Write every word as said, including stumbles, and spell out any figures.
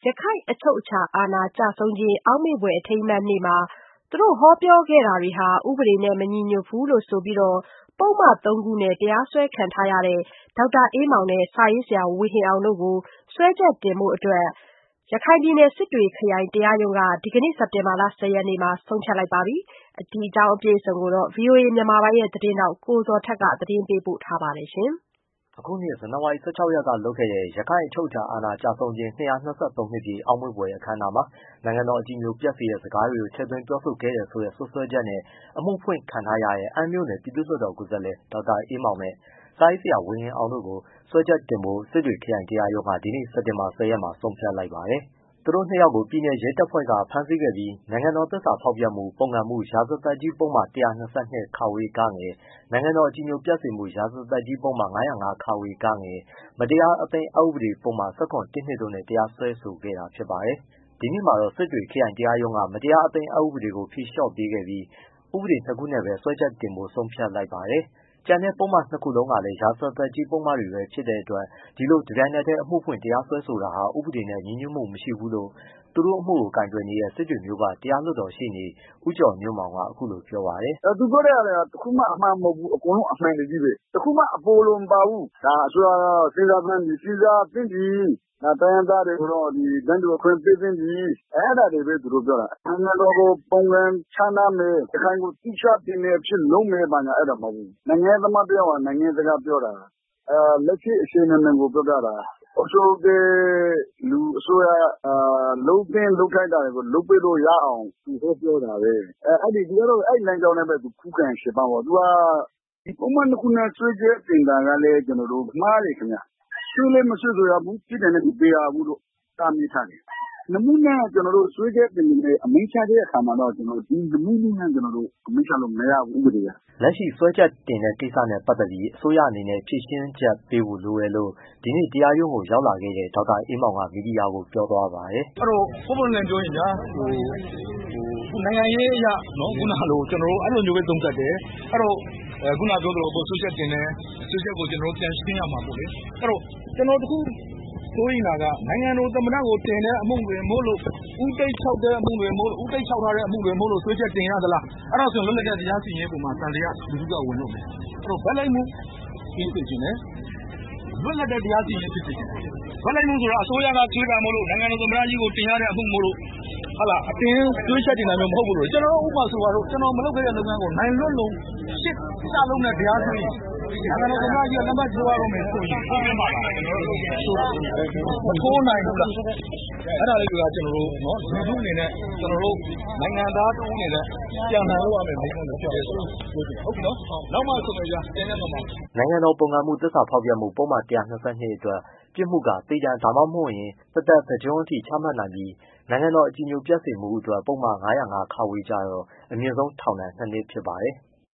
ရခိုင်အချုပ်အခြာအာဏာကျဆုံးခြင်းအောက်မေ့ဖွယ်အထိမ်းအမှတ်နေ့မှာသူတို့ဟောပြောခဲ့တာတွေဟာဥပဒေနဲ့မညီညွတ်ဘူးလို့ဆိုပြီးပုဒ်မသုံးခုနဲ့တရားစွဲခံထားရတဲ့ဒေါက်တာအေးမောင်နဲ့စာရေးဆရာဝေဟင်အောင်တို့ကိုစွဲချက်တင်ဖို့အတွက်ရခိုင်ပြည်နယ်စစ်တွေခရိုင်တရားရုံးကဒီကနေ့စက်တင်ဘာလ၁၀ရက်နေ့မှာဆုံးဖြတ်လိုက်ပါပြီ။ဒီအကြောင်းအပြည့်အစုံကိုဗွီအိုအေမြန်မာပိုင်းရဲ့သတင်းထောက်ကိုဇော်ထက်ကသတင်းပေးပို့ထားပါတယ်ရှင်။အခုနှစ်ဇန်နဝါရီလ၁၆ရက်ကလုပ်ခဲ့တဲ့ရခိုင်အချုပ်အခြာအာဏာကျဆုံးခြင်းနှစ်ရာနှစ်ဆယ့်သုံးနှစ်ပြည့်အောက်မေ့ဖွယ်အခမ်းအနားမှာနိုင်ငံတော်အကြည်ညိုပျက်စေတဲ့စကားတွေကိုထည့်သွင်းပြောဆိုခဲ့တယ်ဆိုတဲ့စွပ်စွဲချက်နဲ့အမှုဖွင့်ခံထားရတဲ့အမ်းမြို့နယ်ပြည်သူ့လွှတ်တော်ကိုယ်စားလှယ်ဒေါက်တာအေးမောင်နဲ့စာရေးဆရာဝေဟင်အောင်တို့ကိုစွဲချက်တင်ဖို့စစ်တွေခရိုင်တရားရုံးကဒီနေ့စက်တင်ဘာ၁၀ရက်မှာဆုံးဖြတ်လိုက်ပါတယ်။သူတို့နှစ်ယောက်ကိုပြည်နယ်ရဲတပ်ဖွဲ့ကဖမ်းဆီးခဲ့ပြီးနိုင်ငံတော်သစ္စာဖောက်ဖျက်မှုပုန်ကန်မှုရာဇသတ်ကြီးပုဒ်မ၁၂၂ခ နိုင်ငံတော်အကြည်ညိုပျက်စေမှုရာဇသတ်ကြီးပုဒ်မ၅၀၅ မတရားအသင်းအက်ဥပဒေပုဒ်မ၁၇ တို့နဲ့တရားစွဲဆိုခဲ့တာဖြစ်ပါတယ်။ဒီနေ့မှာတော့စစ်တွေခရိုင်တရားရုံးကမတရားအသင်းအက်ဥပဒေကိုဖြေလျှော့ပေးခဲ့ပြီးဥပဒေနှစ်ခုနဲ့ပဲစွဲချက်တင်ဖို့ဆုံးဖြတ်လိုက်ပါတယ်။ကျန်တဲ့ပုဒ်မနှစ်ခုလုံးကလည်းရာဇသတ်ကြီးပုဒ်မတွေပဲဖြစ်တဲ့အတွက်ဒီလိုတပြိုင်နက်တည်းအမှုဖွင့်တရားစွဲဆိုတာဟာဥပဒေနဲ့ညီညွတ်မှုမရှိဘူးလို့သူတို့အမှုကိုကိုင်တွယ်နေတဲ့စစ်တွေမြို့ကတရားလွှတ်တော်ရှေ့နေဦးကျော်မျိုးမောင်ကအခုလိုပြောပါတယ်။သူပြောတဲ့အရာတခုမှအမှန်မဟုတ်ဘူးအကုန်လုံးအမှန်တွေကြီးပဲတခုမှအပေါ်လို့မပါဘူးဒါအစိုးရစဉ်းစားသင့်ပြီစဉ်းစားသင့်ပြီဒါတိုင်းရင်းသားတွေကိုတော့ဒီတန်းတူအခွင့်ပေးသင့်ပြီအဲ့ဒါတွေပဲသူတို့ပြောတာနိုင်ငံတော်ကိုပုံစံချမ်းသာမယ်တခိုင်ကိုတိကျတင်နေဖြစ်လုံးမယ်ပါညာအဲ့ဒါမဟုတ်ဘူးနိုင်ငံသမားပြောတာနိုင်ငံစကားပြောတာအဲလက်ရှိအခြေအနေကိုပြောပြတာအစိုးရလူအစိုးရအာလုံးသင်းလုံးခိုက်တာတွေကိုလုံးပေးလို့ရအောင်သူဟောပြောတာပဲအဲအဲ့ဒီကတော့အဲ့လမ်းကြောင်းနဲ့ပဲသူခုခံရှင်းပါတော့သူကဒီပုံမှန်ခုနဆွေးကြတင်တာကလည်းကျွန်တော်တို့မှားတယ်ခင်ဗျဆွေးလည်းမဆွေးဆိုရဘူးပြည်တယ်နဲ့ပေးရဘူးလို့တာမြစ်ထားတယ်နမူနာကျွန်တော်တို့ဆွေးကြတင်နေအမိန့်ချတဲ့အခါမှာတော့ကျွန်တော်ဒီနမူနာကျွန်တော်တို့အမိန့်ချလို့မရဘူးဥပဒေကလက်ရှိစွဲချက်တင်တဲ့ကိစ္စနဲ့ပတ်သက်ပြီးအစိုးရအနေနဲ့ဖြေရှင်းချက်ပေးဖို့လိုတယ်လို့ဒီနေ့တရားရုံးကိုရောက်လာခဲ့တဲ့ဒေါက်တာအေးမောင်ကမီဒီယာကိုပြောသွားပါတယ်။အဲ့တော့ပုံမှန်လည်းပြောရင်ညာဟိုဟိုနိုင်ငံရေးအရနော်ခုနလိုကျွန်တော်တို့အဲ့လိုမျိုးပဲသုံးသပ်တယ်။အဲ့တော့ခုနပြောသလိုဆွေးချက်တင်တယ်ဆွေးချက်ကိုကျွန်တော်တို့ပြန်ရှင်းရမှာပေါ့လေ။အဲ့တော့ကျွန်တော်တခုဆိုရင်ကနိုင်ငံတော်သမ္မတကိုတင်တဲ့အမှုတွေမို့လို့ဥတိတ်၆တဲ့အမှုတွေမို့လို့ဥတိတ်၆ထားတဲ့အမှုတွေမို့လို့ဆွေးချက်တင်ရသလားအဲ့တော့ဆိုလွတ်လပ်တဲ့တရားစီရင်ပုံမှာတန်တရားလူစုကဝင်လို့မယ်အဲ့တော့ဗက်လိုက်မှုဖြစ်ဖြစ်ချင်းနဲ့လွတ်လပ်တဲ့တရားစီရင်ဖြစ်ဖြစ်ချင်းဗက်လိုက်မှုဆိုတာအစိုးရကဆွေးတာမို့လို့နိုင်ငံတော်သမ္မတကြီးကိုတင်ရတဲ့အမှုမို့လို့ဟာလာအတင်းဆွေးချက်တင်တာမျိုးမဟုတ်ဘူးလို့ကျွန်တော်ဥပမာဆိုတော့ကျွန်တော်မလုပ်ခဲ့တဲ့လုပ်ငန်းကိုနိုင်လွတ်လုံးရှစ်စလုံးနဲ့တရားစီရင်နိုင်ငံတော်သမ္မတကြီးကလက်မှတ်ထိုးရတော့မယ်ဆိုရင်ပုံပြမှာလားမထိုးနိုင်ဘူးလားအဲ့ဒါလေးကကျွန်တော်တို့နော်လူထုအနေနဲ့ကျွန်တော်တို့နိုင်ငံသားတူအနေနဲ့ပြန်နိုင်လို့ရမယ်မိန်းမလို့ပြောတယ်ဆိုဟုတ်ပြီနော်နောက်မှဆိုတော့ကြာတင်းနေမှာနိုင်ငံတော်ပုံကံမှုသစ္စာဖောက်ပြမှုပုံမှန်၁၂၂အတွက်ပြစ်မှုကတေချာဒါမှမဟုတ်ရင်တသက်သကြုံအထိချမှတ်နိုင်ပြီးနိုင်ငံတော်အကြည်ညိုပျက်စေမှုအတွက်ပုံမှန်၅၀၅ ကြတော့အမြင့်ဆုံးထောင်ဒဏ်နှစ်နှစ်ဖြစ်ပါတယ်